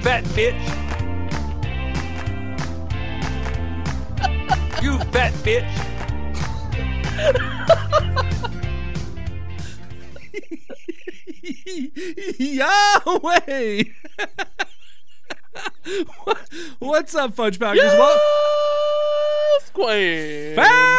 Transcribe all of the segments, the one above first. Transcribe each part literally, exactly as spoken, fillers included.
fat bitch. You fat bitch. Yahweh! what, what's up, Fudge Packers? Yes, Queen. Fat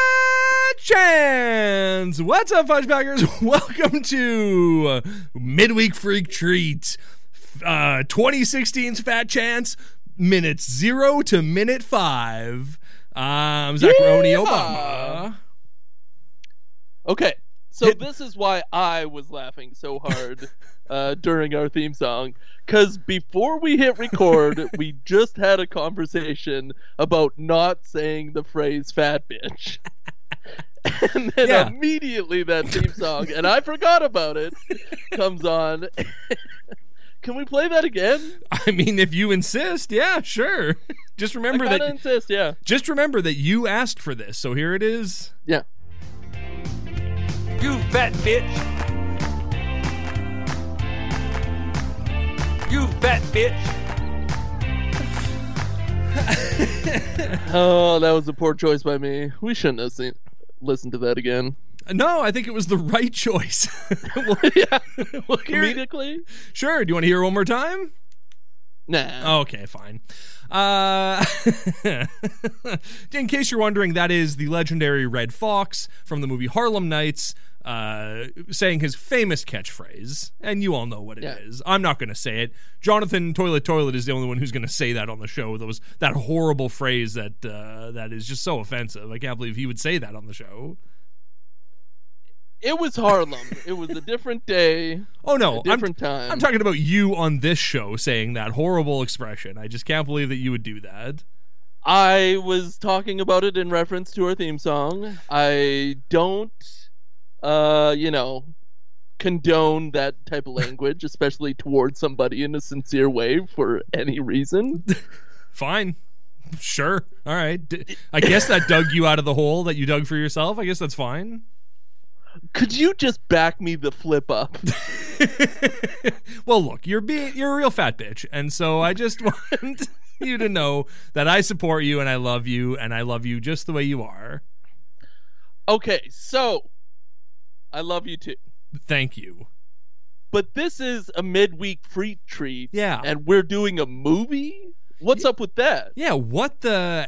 Chance! What's up, Fudge Packers? Welcome to Midweek Freak Treat, uh, twenty sixteen's Fat Chance, minutes zero to minute five. I'm Zacharoni Yeah. Obama. Okay, so this is why I was laughing so hard uh, during our theme song. Because before we hit record, we just had a conversation about not saying the phrase fat bitch. And then Yeah. immediately that theme song, and I forgot about it, comes on. Can we play that again? I mean, if you insist, yeah, sure. Just remember I gotta that. insist, yeah. Just remember that you asked for this, so here it is. Yeah. You fat bitch. You fat bitch. Oh, that was a poor choice by me. We shouldn't have seen, listened to that again. No, I think it was the right choice. Well, Yeah. we'll hear it. Comedically? Sure. Do you want to hear it one more time? Nah. Okay, fine. Uh, in case you're wondering, that is the legendary Red Fox from the movie Harlem Nights, uh, saying his famous catchphrase, and you all know what it Yeah. is. I'm not going to say it. Jonathan Toilet Toilet is the only one who's going to say that on the show. That was that horrible phrase that uh, that is just so offensive. I can't believe he would say that on the show. It was Harlem. It was a different day. Oh no, a different I'm, time. I'm talking about you on this show saying that horrible expression. I just can't believe that you would do that. I was talking about it in reference to our theme song. I don't, uh, you know, condone that type of language, especially towards somebody in a sincere way for any reason. Fine. Sure. All right. D- I guess that dug you out of the hole that you dug for yourself. I guess that's fine. Could you just back me the flip up? Well, look, you're being you're a real fat bitch, and so I just want you to know that I support you and I love you and I love you just the way you are. Okay, so I love you too. Thank you. But this is a midweek free treat. Yeah. And we're doing a movie? What's up with that? Yeah, what the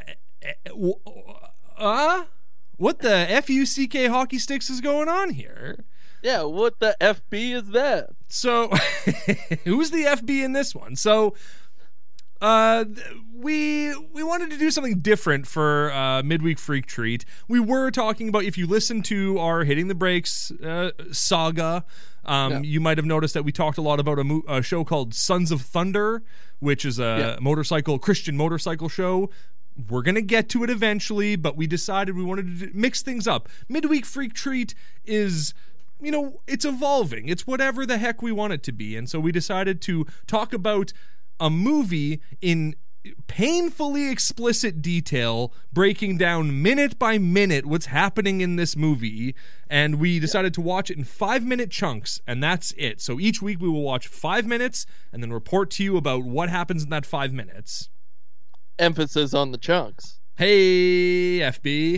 uh what the F U C K hockey sticks is going on here? Yeah, what the F B is that? So, who's the F B in this one? So, uh, we we wanted to do something different for uh, Midweek Freak Treat. We were talking about, if you listen to our Hitting the Brakes uh, saga, um, Yeah. you might have noticed that we talked a lot about a, mo- a show called Sons of Thunder, which is a Yeah. motorcycle Christian motorcycle show. We're going to get to it eventually, but we decided we wanted to mix things up. Midweek Freak Treat is, you know, it's evolving. It's whatever the heck we want it to be. And so we decided to talk about a movie in painfully explicit detail, breaking down minute by minute what's happening in this movie. And we decided to watch it in five-minute chunks, and that's it. So each week we will watch five minutes and then report to you about what happens in that five minutes. Emphasis on the chunks. Hey, F B.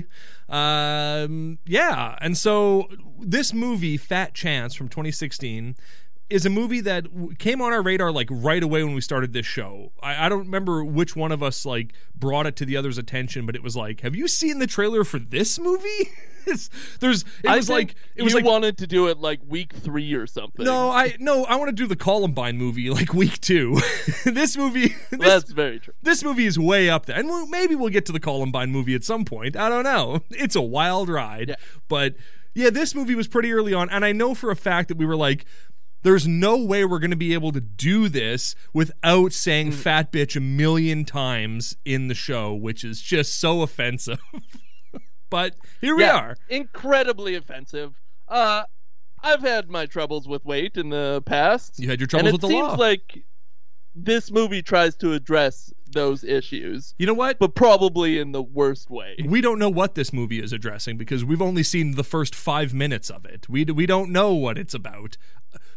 Um, yeah, and so this movie, Fat Chance, from twenty sixteen, is a movie that w- came on our radar like right away when we started this show. I, I don't remember which one of us like brought it to the other's attention, but it was like, have you seen the trailer for this movie? it's, there's, it I was think like, it was you like, wanted to do it like week three or something. no, I no, I want to do the Columbine movie like week two. This movie, this, That's very true. This movie is way up there. And we'll, maybe we'll get to the Columbine movie at some point. I don't know. It's a wild ride. Yeah. But yeah, this movie was pretty early on. And I know for a fact that we were like, there's no way we're going to be able to do this without saying Mm. fat bitch a million times in the show, which is just so offensive. But here we Yeah, are. Incredibly offensive. Uh, I've had my troubles with weight in the past. You had your troubles and with the it law. seems like this movie tries to address those issues, You know what? but probably in the worst way. We don't know what this movie is addressing because we've only seen the first five minutes of it. We we don't know what it's about.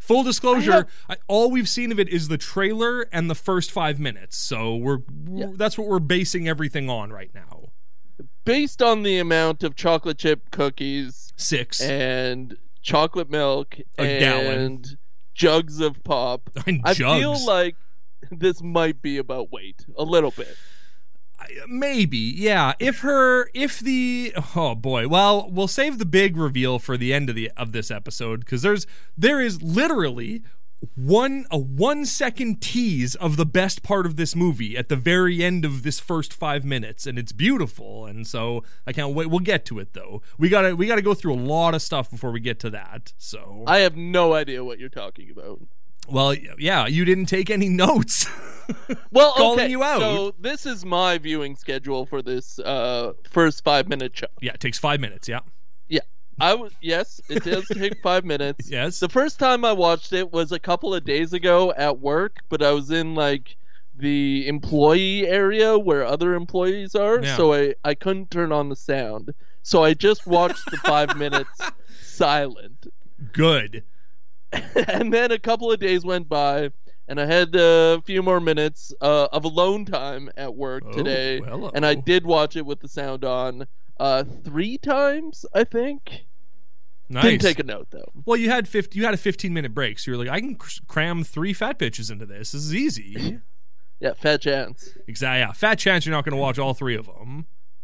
Full disclosure, I have- I, all we've seen of it is the trailer and the first five minutes. So we're, Yeah. we're that's what we're basing everything on right now. Based on the amount of chocolate chip cookies Six. and chocolate milk A and gallon. jugs of pop, And I jugs. feel like this might be about weight a little bit. Maybe, yeah. If her, if the, oh boy. Well, we'll save the big reveal for the end of the of this episode because there's there is literally one a one second tease of the best part of this movie at the very end of this first five minutes, and it's beautiful. And so I can't wait. We'll get to it though. We gotta we gotta go through a lot of stuff before we get to that. So I have no idea what you're talking about. well, yeah, you didn't take any notes. Well, Calling okay, you out. so this is my viewing schedule for this uh, first five minute show. Yeah, it takes five minutes. Yeah. Yeah, I was yes, it does take five minutes. Yes. The first time I watched it was a couple of days ago at work, but I was in like the employee area where other employees are, Yeah. so I I couldn't turn on the sound, so I just watched the five minutes silent. Good. And then a couple of days went by, and I had a few more minutes uh, of alone time at work Oh, today, hello. and I did watch it with the sound on uh, three times, I think. Nice. Didn't take a note though. Well, you had fifty, you had a fifteen minute break, so you're like, I can cr- cram three fat bitches into this. This is easy. Yeah, fat chance. Exactly. Yeah. Fat chance you're not going to watch all three of them.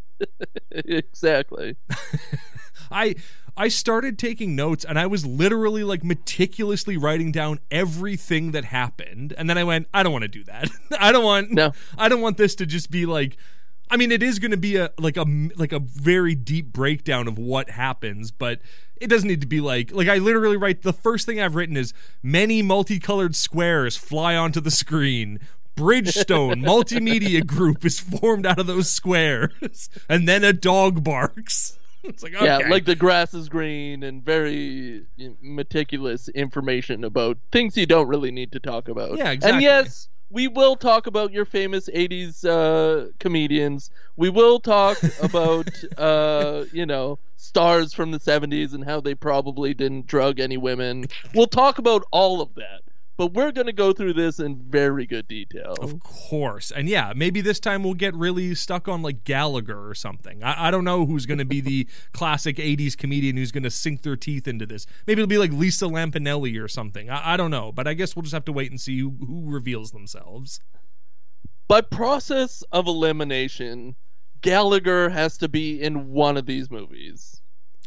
Exactly. I I started taking notes, and I was literally like meticulously writing down everything that happened, and then I went, I don't want to do that. I don't want. No. I don't want this to just be like. I mean, it is going to be a like a like a very deep breakdown of what happens, but it doesn't need to be like like I literally write the first thing I've written is many multicolored squares fly onto the screen. Bridgestone Multimedia Group is formed out of those squares, and then a dog barks. It's like, okay. Yeah, like the grass is green and very meticulous information about things you don't really need to talk about. Yeah, exactly. And yes, we will talk about your famous eighties uh, comedians. We will talk about, uh, you know, stars from the seventies and how they probably didn't drug any women. We'll talk about all of that. But we're going to go through this in very good detail. Of course. And yeah, maybe this time we'll get really stuck on like Gallagher or something. I, I don't know who's going to be the classic eighties comedian who's going to sink their teeth into this. Maybe it'll be like Lisa Lampanelli or something. I, I don't know. But I guess we'll just have to wait and see who, who reveals themselves. By process of elimination, Gallagher has to be in one of these movies.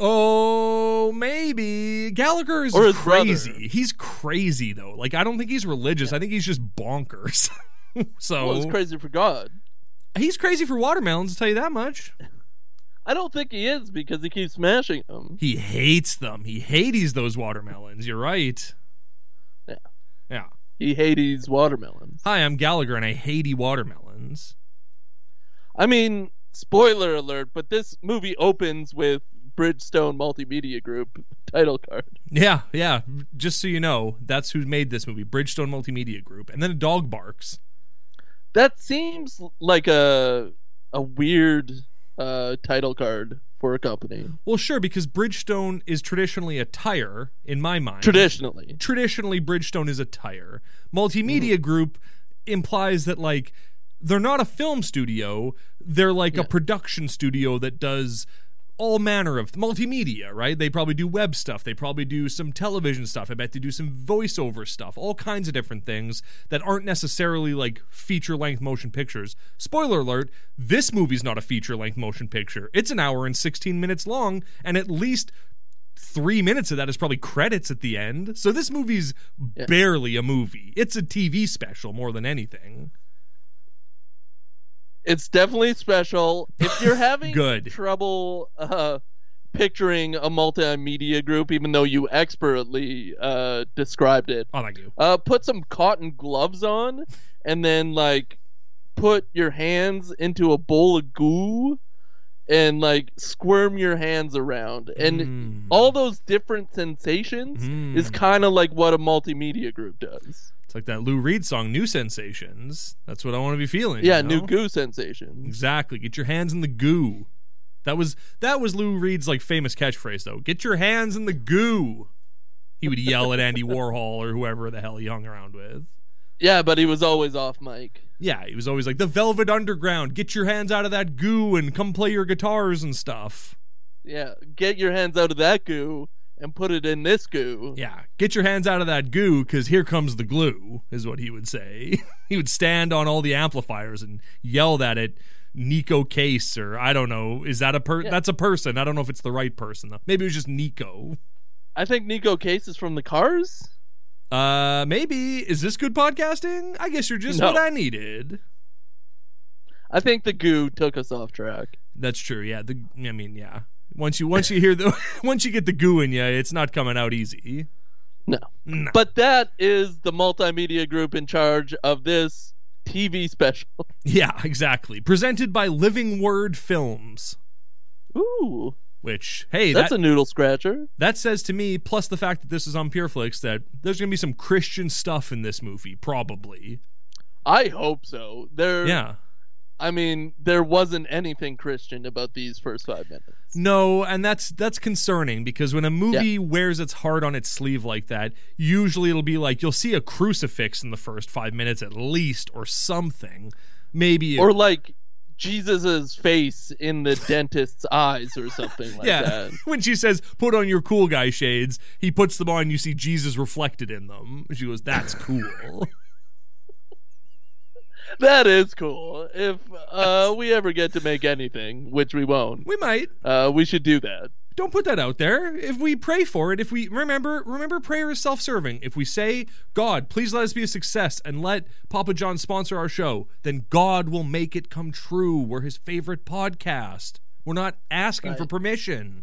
Oh, maybe. Gallagher is Or his crazy. brother. He's crazy, though. Like, I don't think he's religious. I think he's just bonkers. So Well, it's crazy for God. he's crazy for watermelons, I'll tell you that much. I don't think he is because he keeps smashing them. He hates them. He hates those watermelons. You're right. Yeah. Yeah. He hates watermelons. Hi, I'm Gallagher, and I hate watermelons. I mean, spoiler alert, but this movie opens with Bridgestone Multimedia Group title card. Yeah, yeah. Just so you know, that's who made this movie, Bridgestone Multimedia Group. And then a dog barks. That seems like a a weird uh, title card for a company. Well, sure, because Bridgestone is traditionally a tire, in my mind. Traditionally. Traditionally, Bridgestone is a tire. Multimedia Group implies that, like, they're not a film studio. They're like Yeah. a production studio that does all manner of multimedia, right? They probably do web stuff. They probably do some television stuff. I bet they do some voiceover stuff. All kinds of different things that aren't necessarily like feature-length motion pictures. Spoiler alert, this movie's not a feature-length motion picture. It's an hour and sixteen minutes long, and at least three minutes of that is probably credits at the end. So this movie's Yeah. barely a movie. It's a T V special more than anything. It's definitely special. If you're having Good. trouble uh, picturing a multimedia group, even though you expertly uh, described it, Oh, thank you. uh, put some cotton gloves on and then, like, put your hands into a bowl of goo and, like, squirm your hands around. And Mm. all those different sensations Mm. is kind of like what a multimedia group does. It's like that Lou Reed song, New Sensations. That's what I want to be feeling. Yeah, you know? new goo sensations. Exactly. Get your hands in the goo. That was that was Lou Reed's like famous catchphrase though. Get your hands in the goo. He would yell at Andy Warhol or whoever the hell he hung around with. Yeah, but he was always off mic. Yeah, he was always like, the Velvet Underground, get your hands out of that goo and come play your guitars and stuff. Yeah, get your hands out of that goo and put it in this goo. Yeah, get your hands out of that goo because here comes the glue, is what he would say. He would stand on all the amplifiers and yell that at Nico Case, or I don't know, is that a per- yeah. That's a person. I don't know if it's the right person, though. Maybe it was just Nico. I think Nico Case is from the Cars. Uh, maybe. Is this good podcasting? I guess you're just No. what I needed. I think the goo took us off track. That's true. Yeah. The I mean, yeah. Once you once you hear the once you get the goo in you, it's not coming out easy. No. No. But that is the multimedia group in charge of this T V special. Yeah, exactly. Presented by Living Word Films. Ooh. Which, hey, That's that, a noodle scratcher. that says to me, plus the fact that this is on PureFlix, that there's going to be some Christian stuff in this movie, probably. I hope so. There Yeah. I mean, there wasn't anything Christian about these first five minutes. No, and that's that's concerning because when a movie Yeah. wears its heart on its sleeve like that, usually it'll be like you'll see a crucifix in the first five minutes at least, or something. Maybe Or like Jesus's face in the dentist's eyes or something like yeah. that. When she says, "Put on your cool guy shades," he puts them on. You see Jesus reflected in them. She goes, "That's cool." That is cool. If uh, we ever get to make anything, which we won't, We might. uh, we should do that. Don't put that out there. If we pray for it, if we remember, remember prayer is self-serving. If we say, "God, please let us be a success and let Papa John sponsor our show," then God will make it come true. We're his favorite podcast. We're not asking for Right. permission.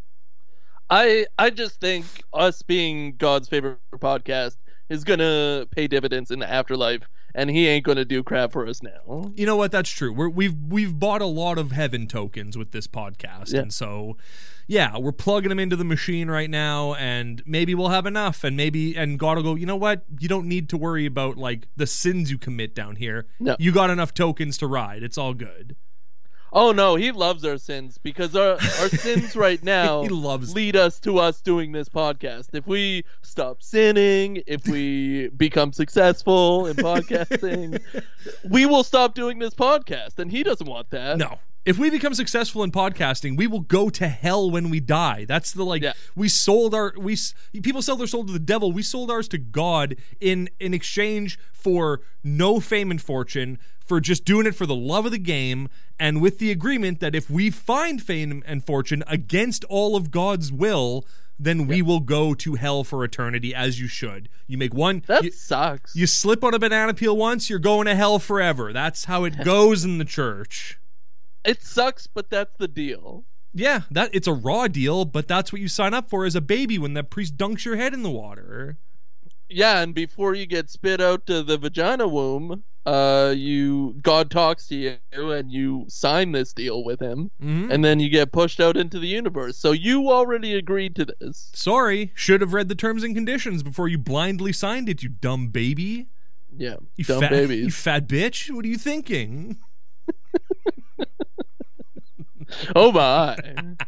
I I just think us being God's favorite podcast is gonna pay dividends in the afterlife, and he ain't gonna do crap for us now. You know what? That's true. We're, we've we've bought a lot of heaven tokens with this podcast, Yeah. and so yeah, we're plugging them into the machine right now, and maybe we'll have enough, and maybe and God will go, you know what? You don't need to worry about like the sins you commit down here. No. You got enough tokens to ride. It's all good. Oh no, he loves our sins because our our sins right now He loves- lead us to us doing this podcast. If we stop sinning, if we become successful in podcasting, we will stop doing this podcast, and he doesn't want that. No. If we become successful in podcasting, we will go to hell when we die. That's the like Yeah. we sold our we s- people sell their soul to the devil. We sold ours to God in in exchange for no fame and fortune, for just doing it for the love of the game, and with the agreement that if we find fame and fortune against all of God's will, then we will go to hell for eternity, as you should. You make one That you, sucks. you slip on a banana peel once, you're going to hell forever. That's how it goes in the church. It sucks, but that's the deal. Yeah, that it's a raw deal, but that's what you sign up for as a baby when that priest dunks your head in the water. Yeah, and before you get spit out to the vagina womb, uh, you God talks to you and you sign this deal with him, Mhm. and then you get pushed out into the universe. So you already agreed to this. Sorry, should have read the terms and conditions before you blindly signed it, you dumb baby. Yeah, You dumb fat, babies. You fat bitch. What are you thinking? Oh my!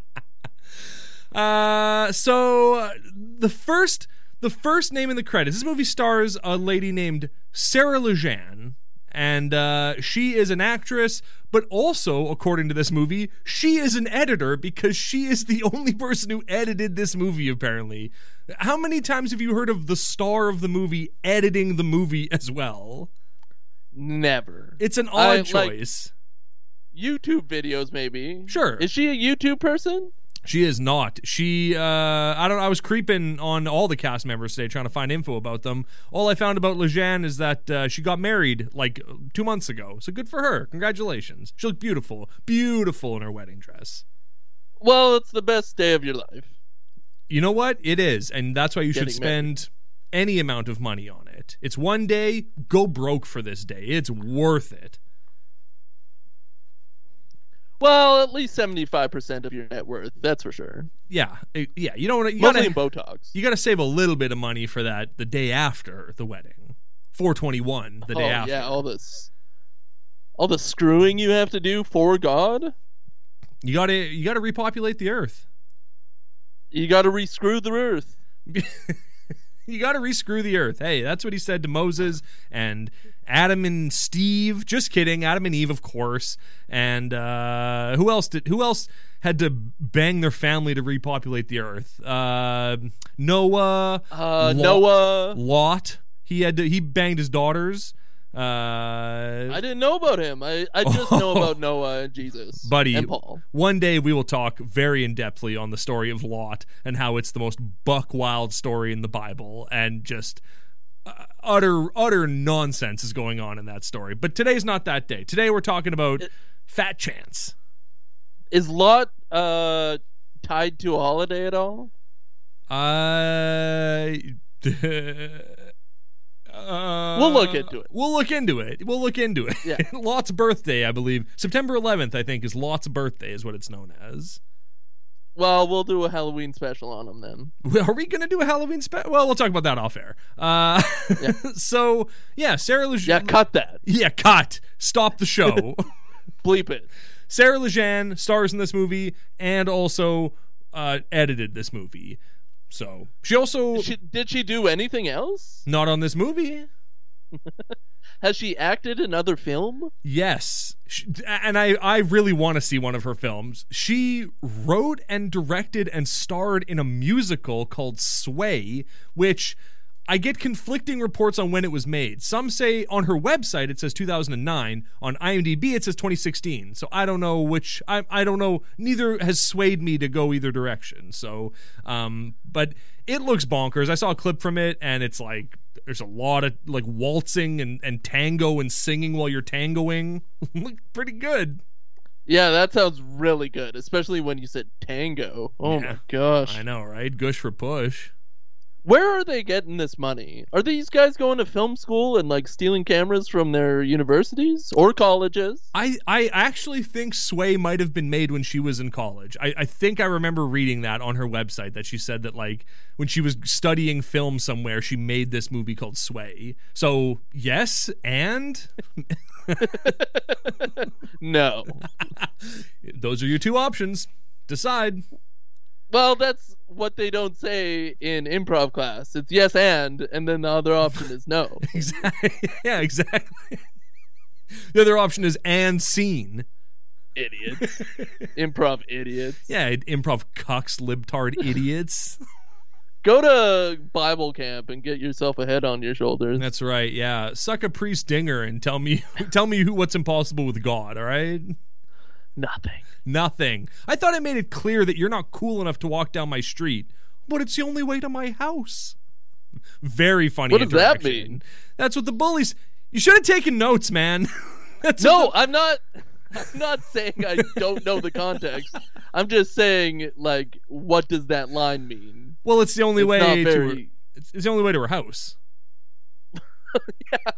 Uh, so uh, the first, the first name in the credits. This movie stars a lady named Sarah Lejean, and uh, she is an actress, but also, according to this movie, she is an editor because she is the only person who edited this movie. Apparently, how many times have you heard of the star of the movie editing the movie as well? Never. It's an I, odd like- choice. YouTube videos, maybe. Sure. Is she a YouTube person? She is not. She, uh, I don't. I was creeping on all the cast members today, trying to find info about them. All I found about Lejean is that uh, she got married like two months ago. So good for her. Congratulations. She looked beautiful, beautiful in her wedding dress. Well, it's the best day of your life. You know what? It is, and that's why you should Getting spend any amount of money on it. It's one day. Go broke for this day. It's worth it. Well, at least seventy-five percent of your net worth. That's for sure. Yeah, it- yeah. You don't. You Mostly gotta, in Botox. you got to save a little bit of money for that the day after the wedding. four twenty-one, the oh, day after. yeah, all this, all the screwing you have to do for God. You gotta you gotta repopulate the earth. You got to rescrew the earth. You got to rescrew the earth. Hey, that's what he said to Moses and Adam and Steve. Just kidding. Adam and Eve, of course. And uh, who else did? Who else had to bang their family to repopulate the earth? Uh, Noah. Uh, Lot, Noah. Lot. He had to. He banged his daughters. Uh, I didn't know about him. I, I just know about Noah and Jesus, buddy. and Paul. One day we will talk very in depthly on the story of Lot and how it's the most buck wild story in the Bible, and just uh, utter utter nonsense is going on in that story. But today's not that day. Today we're talking about it, Fat Chance. Is Lot uh tied to a holiday at all? Uh. Uh, we'll look into it. We'll look into it. We'll look into it. Yeah. Lot's birthday, I believe. September eleventh, I think, is Lot's birthday, is what it's known as. Well, we'll do a Halloween special on him then. Are we going to do a Halloween special? Well, we'll talk about that off air. Uh, yeah. So, yeah, Sarah Lejeune. Yeah, cut that. Yeah, cut. Stop the show. Bleep it. Sarah Lejeune stars in this movie and also uh, edited this movie. So she also did she, did she do anything else? Not on this movie. Has she acted in other film? Yes, she, and I I really want to see one of her films. She wrote and directed and starred in a musical called Sway, which I get conflicting reports on when it was made. Some say on her website it says two thousand nine. On IMDb it says twenty sixteen. So I don't know which. I I don't know. Neither has swayed me to go either direction. So, um, but it looks bonkers. I saw a clip from it, and it's like there's a lot of like waltzing and, and tango and singing while you're tangoing. Looked pretty good. Yeah, that sounds really good, especially when you said tango. Oh Yeah. my gosh. I know, right? Gush for push. Where are they getting this money? Are these guys going to film school and like stealing cameras from their universities or colleges? I, I actually think Sway might have been made when she was in college. I, I think I remember reading that on her website, that she said that like when she was studying film somewhere, she made this movie called Sway. So yes, and No. Those are your two options. Decide. Well, that's what they don't say in improv class. It's yes and, and then the other option is no. Exactly. Yeah, exactly. The other option is and scene. Idiots. Improv idiots. Yeah, improv cucks, libtard idiots. Go to Bible camp and get yourself a head on your shoulders. That's right. Yeah, suck a priest dinger and tell me, tell me who what's impossible with God. All right. Nothing. Nothing. I thought I made it clear that you're not cool enough to walk down my street, but it's the only way to my house. Very funny. What does that interaction. mean? That's what the bullies. You should have taken notes, man. That's No, what the- I'm not. I'm not saying I don't know the context. I'm just saying, like, what does that line mean? Well, it's the only It's way not to. very- Her, it's, it's the only way to her house. Yeah.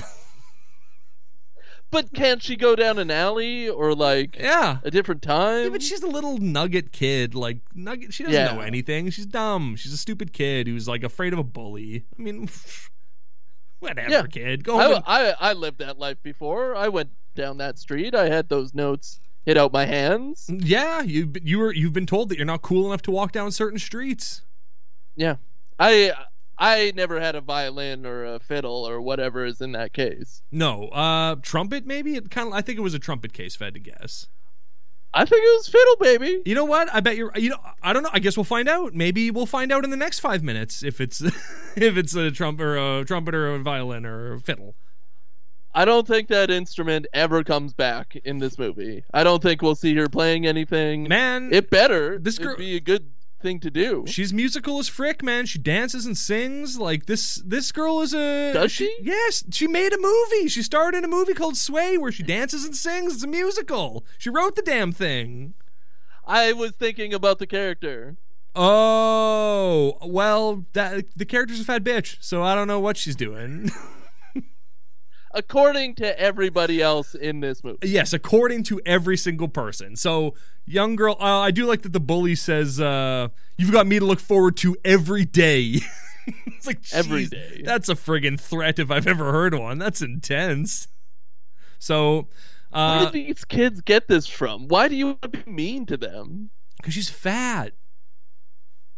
But can't she go down an alley or like Yeah. a different time? Yeah, but she's a little nugget kid. Like nugget, she doesn't Yeah. know anything. She's dumb. She's a stupid kid who's like afraid of a bully. I mean, whatever, Yeah. kid. Go home. I, and- I I lived that life before. I went down that street. I had those notes hit out my hands. Yeah, you you were you've been told that you're not cool enough to walk down certain streets. Yeah, I I never had a violin or a fiddle or whatever is in that case. No, uh, trumpet maybe. It kind of. I think it was a trumpet case. If I had to guess. I think it was fiddle, baby. You know what? I bet you're. You know, I don't know. I guess we'll find out. Maybe we'll find out in the next five minutes if it's if it's a trump or a trumpet or a violin or a fiddle. I don't think that instrument ever comes back in this movie. I don't think we'll see her playing anything. Man, It better. this girl- It'd be a good thing to do. she's musical as frick, man. She dances and sings. Like this this girl is a Does she? Yes, she made a movie. She starred in a movie called Sway where she dances and sings. It's a musical. She wrote the damn thing. I was thinking about the character. Oh, well, that the character's a fat bitch, so I don't know what she's doing. According to everybody else in this movie. Yes, according to every single person. So, young girl, uh, I do like that the bully says, uh, "You've got me to look forward to every day." It's like, Every geez, day. That's a friggin' threat if I've ever heard one. That's intense. So, Where uh, did these kids get this from? Why do you want to be mean to them? because she's fat.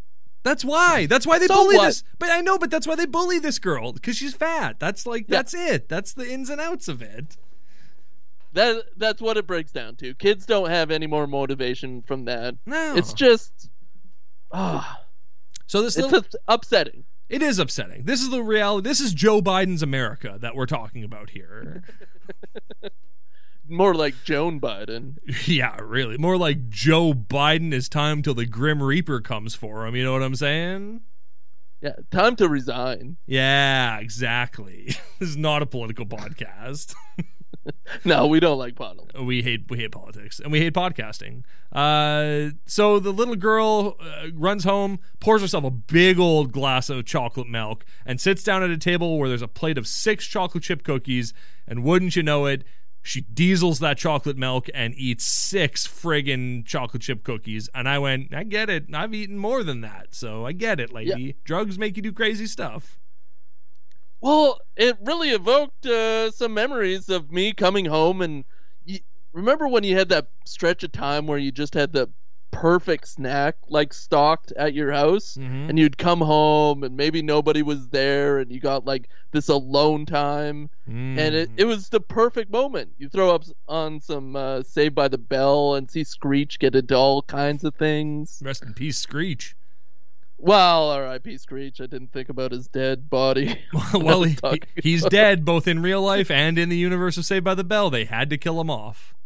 That's why. That's why they So bully what? this. But I know, but that's why they bully this girl, because she's fat. That's like, Yeah. that's it. That's the ins and outs of it. That that's what it breaks down to. Kids don't have any more motivation from that. No. It's just, ah, So this it's little, ups- upsetting. it is upsetting. This is the reality. This is Joe Biden's America that we're talking about here. More like Joan Biden. Yeah, really. More like Joe Biden is time till the Grim Reaper comes for him. You know what I'm saying? Yeah, time to resign. Yeah, exactly. This is not a political podcast. No, we don't like politics. We hate we hate politics and we hate podcasting. Uh, so the little girl uh, runs home, pours herself a big old glass of chocolate milk, and sits down at a table where there's a plate of six chocolate chip cookies. And wouldn't you know it, she diesels that chocolate milk and eats six friggin' chocolate chip cookies. And I went, I get it. I've eaten more than that, so I get it, lady. Yeah. Drugs make you do crazy stuff. Well, it really evoked uh, some memories of me coming home, and you, remember when you had that stretch of time where you just had the perfect snack like stocked at your house, Mhm. and you'd come home and maybe nobody was there, and you got like this alone time, Mm. and it, it was the perfect moment. You throw up on some uh, Saved by the Bell and see Screech get into all kinds of things. Rest in peace, Screech. Well, R I P Screech. I didn't think about his dead body. Well, I was he, talking he- he's about- dead both in real life and in the universe of Saved by the Bell. They had to kill him off.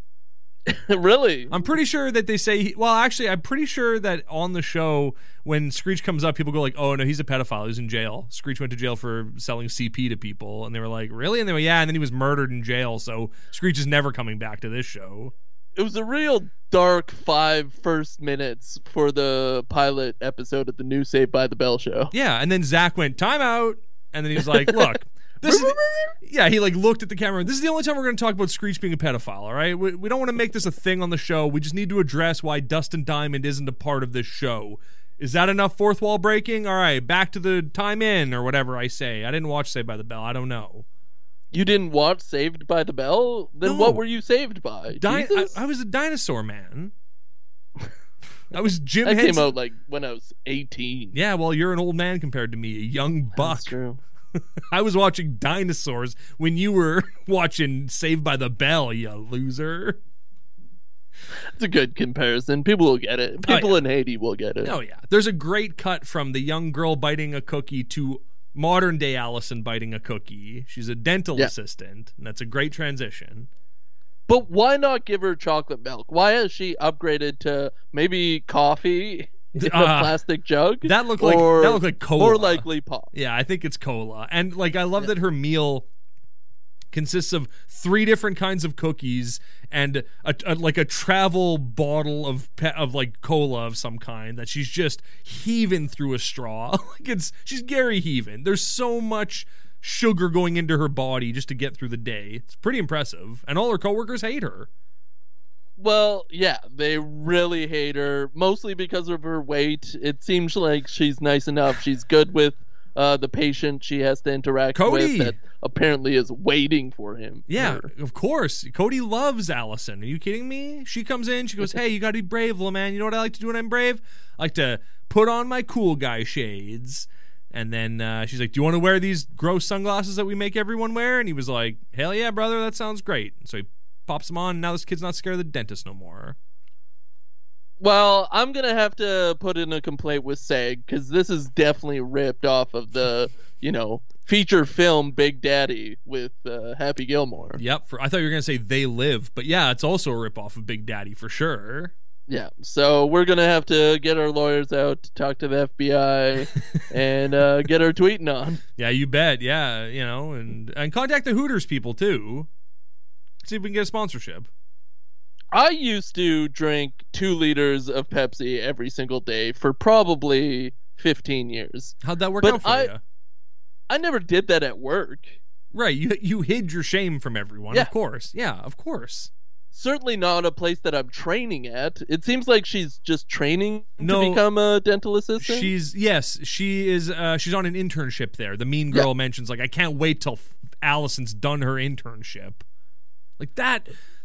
Really? I'm pretty sure that they say, he, well, actually, I'm pretty sure that on the show, when Screech comes up, people go like, oh, no, he's a pedophile. He's in jail. Screech went to jail for selling C P to people. And they were like, really? And they were, yeah. And then he was murdered in jail. So Screech is never coming back to this show. It was a real dark five first minutes for the pilot episode of the new Saved by the Bell show. Yeah. And then Zach went, time out. And then he was like, look, this is, yeah, he like looked at the camera. This is the only time we're going to talk about Screech being a pedophile, all right? We, we don't want to make this a thing on the show. We just need to address why Dustin Diamond isn't a part of this show. Is that enough fourth wall breaking? All right, back to the time in or whatever I say. I didn't watch Saved by the Bell. I don't know. You didn't watch Saved by the Bell? Then No. what were you saved by? Di- I, Jesus? I was a dinosaur man. I was Jim That Henson. came out like when I was eighteen. Yeah, well, you're an old man compared to me, a young buck. That's true. I was watching dinosaurs when you were watching Saved by the Bell, you loser. It's a good comparison. People will get it. Oh, People yeah. in Haiti will get it. Oh, yeah. There's a great cut from the young girl biting a cookie to modern day Allison biting a cookie. She's a dental Yeah. assistant, and that's a great transition. But why not give her chocolate milk? Why has she upgraded to maybe coffee in a Uh, plastic jug? That looked like or that looked like cola. More likely pop. Yeah, I think it's cola. And like I love Yeah. that her meal consists of three different kinds of cookies and a, a, like a travel bottle of pe- of like cola of some kind that she's just heaving through a straw. Like it's she's Gary heaving. There's so much sugar going into her body just to get through the day. It's pretty impressive. And all her coworkers hate her. Well, yeah, they really hate her, mostly because of her weight. It seems like she's nice enough. She's good with uh, the patient she has to interact Cody. with that apparently is waiting for him. Yeah, Her. of course. Cody loves Allison. Are you kidding me? She comes in, she goes, hey, you got to be brave, little man. You know what I like to do when I'm brave? I like to put on my cool guy shades. And then uh, she's like, do you want to wear these gross sunglasses that we make everyone wear? And he was like, hell yeah, brother, that sounds great. So he pops them on, and now this kid's not scared of the dentist no more. Well, I'm going to have to put in a complaint with SAG, because this is definitely ripped off of the, you know, feature film Big Daddy with uh, Happy Gilmore. Yep, for, I thought you were going to say They Live. But yeah, it's also a ripoff of Big Daddy for sure. Yeah, so we're going to have to get our lawyers out to talk to the F B I and uh, get our tweeting on. Yeah, you bet. Yeah, you know, and, and contact the Hooters people, too. See if we can get a sponsorship. I used to drink two liters of Pepsi every single day for probably fifteen years. How'd that work But out for I- you? I never did that at work. Right, you you hid your shame from everyone, Yeah. of course. Yeah, of course. Certainly not a place that I'm training at. It seems like she's just training No. to become a dental assistant. She's yes, she is. Uh, she's on an internship there. The mean girl Yeah. mentions like, I can't wait till Allison's done her internship. Like that.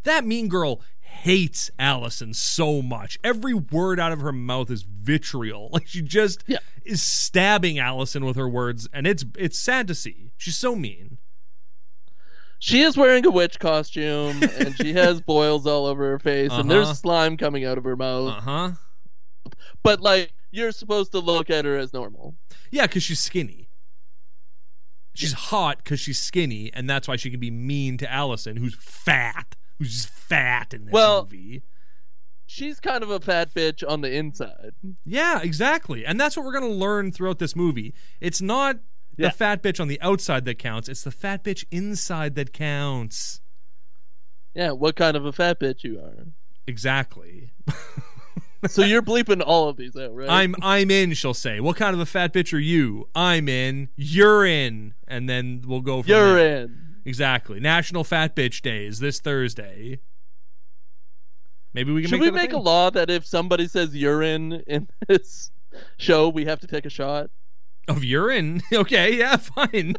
That mean girl hates Allison so much. Every word out of her mouth is vitriol. Like she just Yeah. is stabbing Allison with her words, and it's it's sad to see. She's so mean. She is wearing a witch costume, and she has boils all over her face, Uh-huh. and there's slime coming out of her mouth. Uh-huh. But, like, you're supposed to look at her as normal. Yeah, because she's skinny. She's hot because she's skinny, and that's why she can be mean to Allison, who's fat. Who's just fat in this Well- movie. She's kind of a fat bitch on the inside. Yeah, exactly. And that's what we're going to learn throughout this movie. It's not the Yeah. fat bitch on the outside that counts. It's the fat bitch inside that counts. Yeah, what kind of a fat bitch you are. Exactly. So you're bleeping all of these out, right? I'm I'm in, she'll say. What kind of a fat bitch are you? I'm in. You're in. And then we'll go from You're there. in. Exactly. National Fat Bitch Day is this Thursday. Maybe we can Should make we that make a thing. law that if somebody says urine in this show, we have to take a shot? Of urine? Okay, yeah, fine.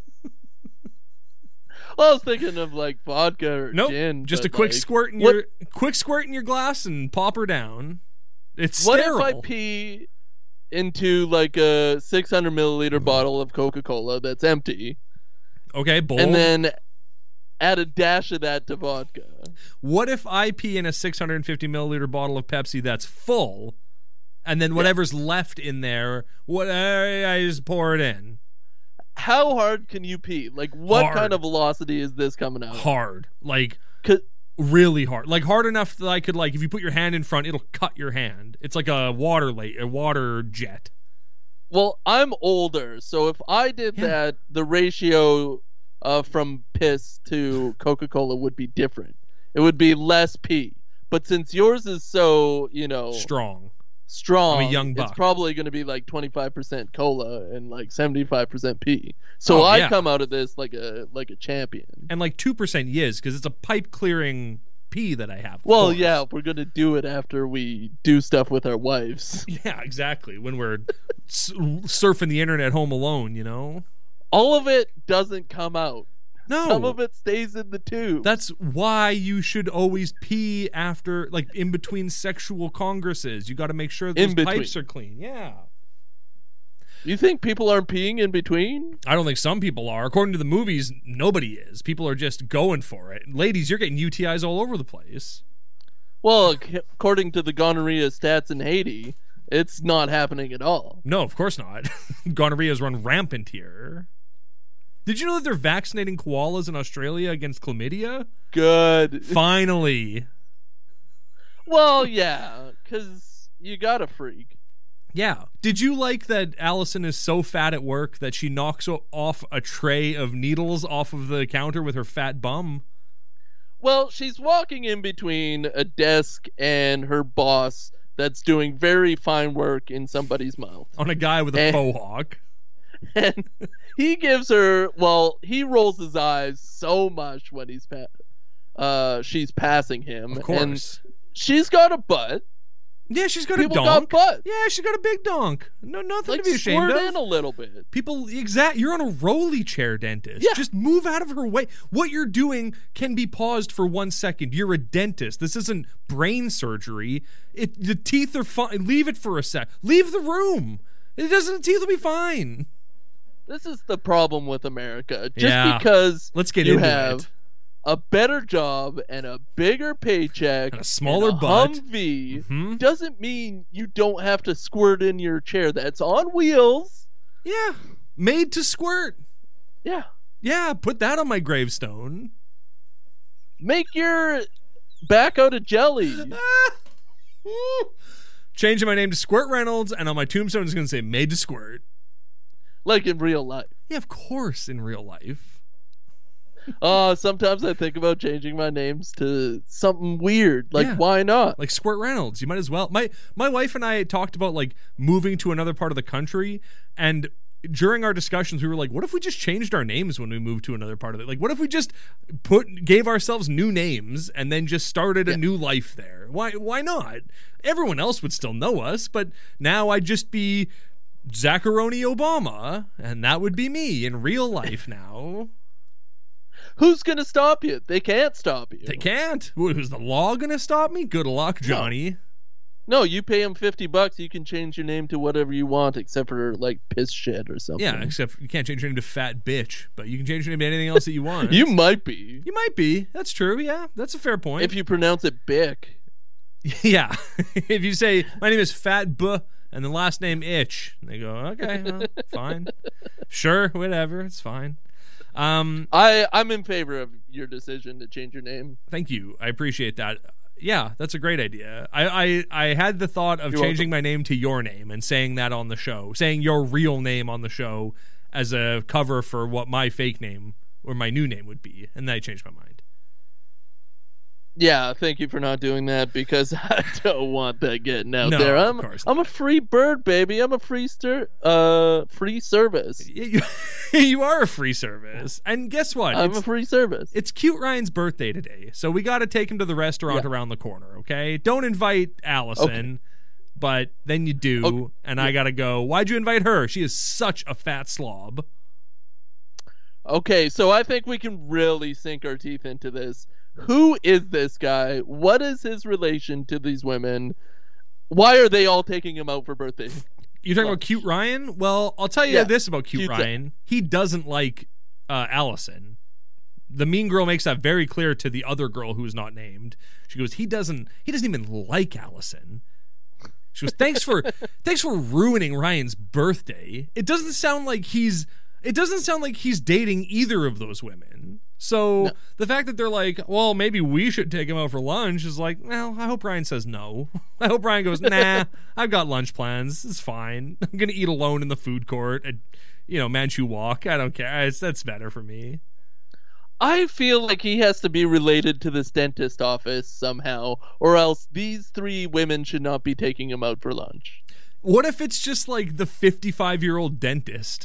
Well, I was thinking of like vodka or Nope. gin. Just a but, quick like, squirt in what- your quick squirt in your glass and pop her down. It's What sterile. if I pee into like a six hundred milliliter bottle of Coca-Cola that's empty, Okay, bold. and then add a dash of that to vodka? What if I pee in a six hundred fifty milliliter bottle of Pepsi that's full, and then whatever's left in there, what I, I just pour it in? How hard can you pee? Like, what Hard. kind of velocity is this coming out? Hard, like 'Cause- really hard, like hard enough that I could, like, if you put your hand in front, it'll cut your hand. It's like a water late, a water jet. Well, I'm older, so if I did Yeah. that, the ratio uh, from piss to Coca-Cola would be different. It would be less pee. But since yours is so, you know, Strong. strong, I'm a young buck. it's probably going to be like twenty-five percent cola and like seventy-five percent pee. So Oh, I yeah. come out of this like a like a champion. And like two percent yiz, because it's a pipe clearing pee that I have. of Well, course. yeah, we're going to do it after we do stuff with our wives. Yeah, exactly. When we're s- surfing the internet home alone, you know? All of it doesn't come out. No. Some of it stays in the tube. That's why you should always pee after, like, in between sexual congresses. You got to make sure those In between. pipes are clean. Yeah. You think people aren't peeing in between? I don't think some people are. According to the movies, nobody is. People are just going for it. Ladies, you're getting U T Is all over the place. Well, ac- according to the gonorrhea stats in Haiti, it's not happening at all. No, of course not. Gonorrhea's run rampant here. Did you know that they're vaccinating koalas in Australia against chlamydia? Good. Finally. Well, yeah, because you got a freak. Yeah. Did you like that Allison is so fat at work that she knocks o- off a tray of needles off of the counter with her fat bum? Well, she's walking in between a desk and her boss that's doing very fine work in somebody's mouth. On a guy with a Eh. faux hawk. And he gives her, well, he rolls his eyes so much when he's pa- uh she's passing him. Of And course. she's got a butt. Yeah, she's got People a got donk. butts. Yeah, she got a big donk. No, nothing Like, to be ashamed squirt of. in a little bit. People, exact. You're on a rolly chair, dentist. Yeah. Just move out of her way. What you're doing can be paused for one second. You're a dentist. This isn't brain surgery. It the teeth are fine. Leave it for a sec. Leave the room. It doesn't. The teeth will be fine. This is the problem with America. Just Yeah. because Let's get you into have it. a better job and a bigger paycheck And a smaller and a butt. Humvee Mhm. doesn't mean you don't have to squirt in your chair that's on wheels. Yeah, made to squirt. Yeah. Yeah, put that on my gravestone. Make your back out of jelly. Ah. Woo. Changing my name to Squirt Reynolds, and on my tombstone it's going to say "Made to Squirt." Like in real life. Yeah, of course, in real life. Uh, sometimes I think about changing my names to something weird. Like, Yeah. why not? Like Squirt Reynolds, you might as well. My my wife and I talked about like moving to another part of the country, and during our discussions, we were like, "What if we just changed our names when we moved to another part of it? Like, what if we just put gave ourselves new names and then just started a Yeah. new life there? Why why not? Everyone else would still know us, but now I'd just be Zacharoni Obama, and that would be me in real life now." Who's gonna stop you? They can't stop you. They can't. Who's the law gonna stop me? Good luck, Johnny. No, you pay him fifty bucks, you can change your name to whatever you want, except for like piss shit or something. Yeah, except you can't change your name to fat bitch, but you can change your name to anything else that you want. You might be. You might be. That's true. Yeah, that's a fair point. If you pronounce it Bick. Yeah. If you say, my name is Fat B and the last name Itch, they go, okay, well, fine. Sure, whatever. It's fine. Um, I, I'm in favor of your decision to change your name. Thank you. I appreciate that. Yeah, that's a great idea. I, I, I had the thought of You're changing welcome. my name to your name and saying that on the show, saying your real name on the show as a cover for what my fake name or my new name would be, and then I changed my mind. Yeah, thank you for not doing that because I don't want that getting out No, there. of I'm course I'm a free bird, baby. I'm a free stir, uh free service. You, you are a free service, and guess what? I'm It's- a free service. It's Cute Ryan's birthday today, so we got to take him to the restaurant Yeah. around the corner, okay? Don't invite Allison, Okay. but then you do, Okay. and I got to go, why'd you invite her? She is such a fat slob. Okay, so I think we can really sink our teeth into this. Who is this guy? What is his relation to these women? Why are they all taking him out for birthday? You're talking Well, about Cute Ryan? Well, I'll tell you Yeah, this about Cute, Cute Ryan. He doesn't like uh, Allison. The mean girl makes that very clear to the other girl who's not named. She goes, he doesn't he doesn't even like Allison. She goes, thanks for thanks for ruining Ryan's birthday. It doesn't sound like he's it doesn't sound like he's dating either of those women. So No. the fact that they're like, well, maybe we should take him out for lunch is like, well, I hope Ryan says no. I hope Ryan goes, nah, I've got lunch plans. It's fine. I'm gonna eat alone in the food court at, you know, Manchu Walk. I don't care. It's, that's better for me. I feel like he has to be related to this dentist office somehow, or else these three women should not be taking him out for lunch. What if it's just like the fifty-five-year-old dentist?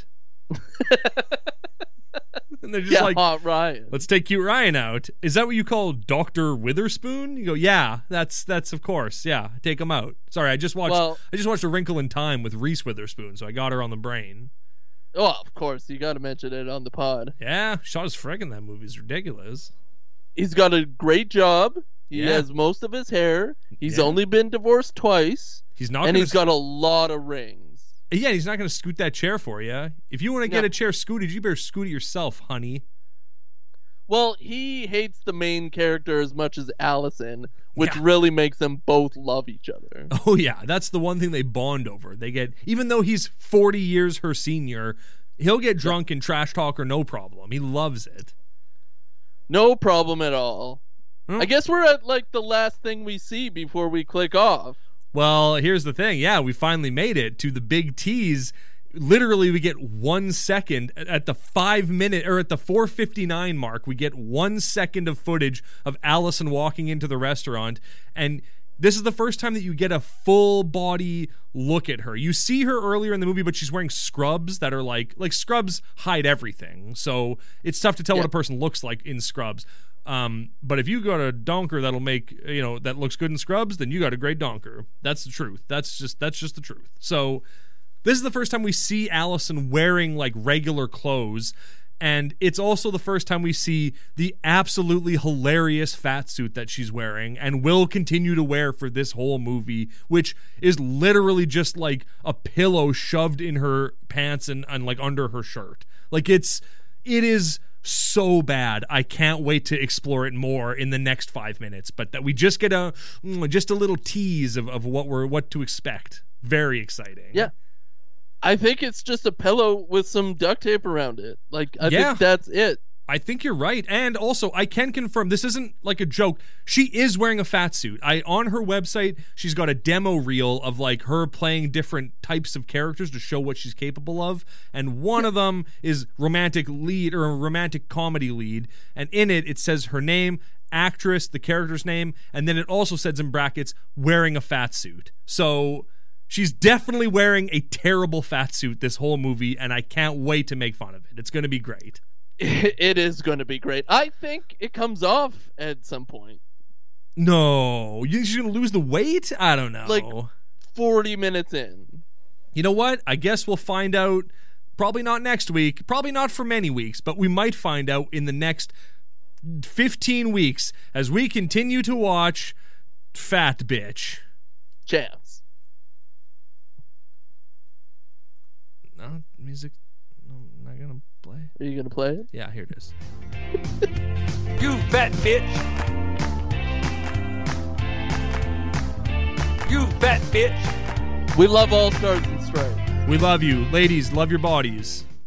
And they're just yeah, like, hot Ryan. let's take Cute Ryan out. Is that what you call Doctor Witherspoon? You go, yeah, that's that's of course, yeah. Take him out. Sorry, I just watched. Well- I just watched A Wrinkle in Time with Reese Witherspoon, so I got her on the brain. Oh, of course, you got to mention it on the pod. Yeah, Shaw's Frick in that movie is ridiculous. He's got a great job. He Yeah. has most of his hair. He's Yeah. only been divorced twice, He's not. and gonna he's got a lot of rings. Yeah, he's not going to scoot that chair for you. If you want to get No. a chair scooted, you better scoot it yourself, honey. Well, he hates the main character as much as Allison, which Yeah. really makes them both love each other. Oh yeah, that's the one thing they bond over. They get, even though he's forty years her senior, he'll get drunk and trash talk her no problem. He loves it. No problem at all. Hmm. I guess we're at like the last thing we see before we click off. Well, here's the thing. Yeah, we finally made it to the big tease. Literally, we get one second at the five minute or at the four fifty-nine mark. We get one second of footage of Allison walking into the restaurant, and this is the first time that you get a full body look at her. You see her earlier in the movie, but she's wearing scrubs that are like like scrubs hide everything, so it's tough to tell Yeah. what a person looks like in scrubs. Um, but if you got a donker that'll make, you know, that looks good in scrubs, then you got a great donker. That's the truth. That's just that's just the truth. So this is the first time we see Allison wearing like regular clothes, and it's also the first time we see the absolutely hilarious fat suit that she's wearing and will continue to wear for this whole movie, which is literally just like a pillow shoved in her pants and, and like under her shirt. Like it's it is so bad. I can't wait to explore it more in the next five minutes. But that we just get a just a little tease of, of what we're what to expect. Very exciting. Yeah. I think it's just a pillow with some duct tape around it. Like, I Yeah. think that's it. I think you're right. And also, I can confirm this isn't like a joke. She is wearing a fat suit. I on her website, she's got a demo reel of like her playing different types of characters to show what she's capable of. And one of them is romantic lead or a romantic comedy lead. And in it, it says her name, actress, the character's name, and then it also says in brackets, wearing a fat suit. So she's definitely wearing a terrible fat suit this whole movie, and I can't wait to make fun of it. It's going to be great. It is going to be great. I think it comes off at some point. No, you she's gonna lose the weight. I don't know. Like- forty minutes in. You know what? I guess we'll find out. Probably not next week. Probably not for many weeks, but we might find out in the next fifteen weeks as we continue to watch Fat Bitch. Chance. No music. No, I'm not gonna play. Are you gonna play it? Yeah, here it is. You fat bitch. You fat bitch. We love All Stars and Stripes. We love you, ladies. Love your bodies.